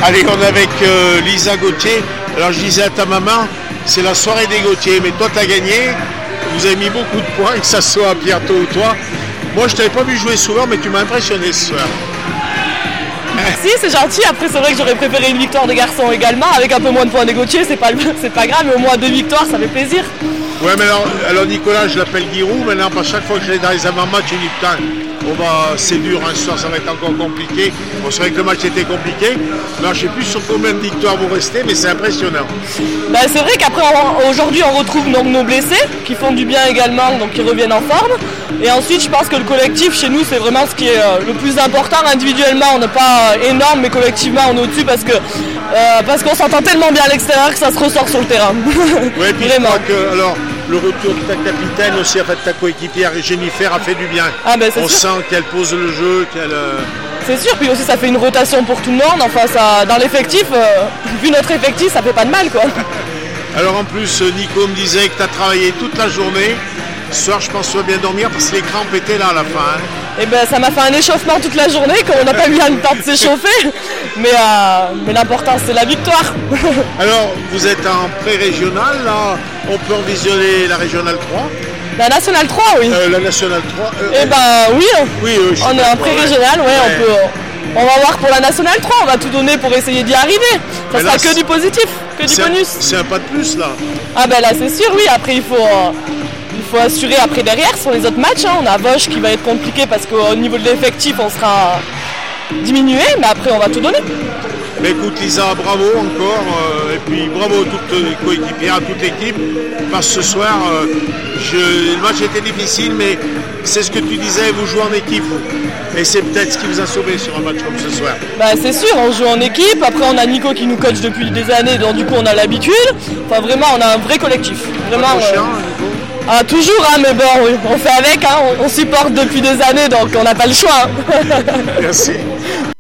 Allez, on est avec Lisa Gauthier. Alors je disais à ta maman, c'est la soirée des Gauthier, mais toi t'as gagné. Vous avez mis beaucoup de points, que ça soit Pierto ou toi. Moi je t'avais pas vu jouer souvent, mais tu m'as impressionné ce soir. Si, c'est gentil. Après, c'est vrai que j'aurais préféré une victoire des garçons également, avec un peu moins de points des Gauthier, c'est pas grave, mais au moins 2 victoires, ça fait plaisir. Ouais, mais alors Nicolas, je l'appelle Giroud. Maintenant, à chaque fois que je l'ai dans les avant-matchs, je dis putain, c'est dur, hein, ce soir, ça va être encore compliqué. Bon, c'est vrai que le match était compliqué. Alors, je ne sais plus sur combien de victoires vous restez, mais c'est impressionnant. Ben, c'est vrai qu'après, aujourd'hui, on retrouve donc nos blessés, qui font du bien également, donc qui reviennent en forme. Et ensuite, je pense que le collectif, chez nous, c'est vraiment ce qui est le plus important. Individuellement, on n'est pas énorme, mais collectivement, on est au-dessus parce qu'on s'entend tellement bien à l'extérieur que ça se ressort sur le terrain. Oui, puis vraiment. Je crois que, alors, le retour de ta capitaine aussi, en fait, ta coéquipière Jennifer a fait du bien. Ah ben, on sent qu'elle pose le jeu, qu'elle... C'est sûr, puis aussi ça fait une rotation pour tout le monde. Enfin, dans l'effectif, vu notre effectif, ça fait pas de mal, quoi. Alors en plus, Nico me disait que tu as travaillé toute la journée. Ce soir, je pense que tu vas bien dormir parce que les crampes étaient là à la fin. Hein. Et ben, ça m'a fait un échauffement toute la journée, comme on n'a pas eu le temps de s'échauffer. Mais l'important, c'est la victoire. Alors, vous êtes en pré-régional, là. On peut en visionner la régionale 3. La nationale 3, oui. La nationale 3. Eh ben, oui. Oui, on est en pré-régional, on va voir pour la nationale 3. On va tout donner pour essayer d'y arriver. Ça sera que du positif, que du bonus. C'est un pas de plus, là. Ah ben là, c'est sûr, oui. Après, il faut assurer après derrière sur les autres matchs. Hein. On a Vosges qui va être compliqué parce qu'au niveau de l'effectif, on sera diminué. Mais après, on va tout donner. Mais écoute Lisa, bravo encore, et puis bravo à toutes les coéquipières, à toute l'équipe, parce que ce soir, le match était difficile, mais c'est ce que tu disais, vous jouez en équipe, et c'est peut-être ce qui vous a sauvé sur un match comme ce soir. Bah, c'est sûr, on joue en équipe, après on a Nico qui nous coach depuis des années, donc du coup on a l'habitude, enfin vraiment on a un vrai collectif. Vraiment, Nico. Ah, toujours, hein, mais bon, on fait avec, hein, on supporte depuis des années, donc on n'a pas le choix. Hein. Merci.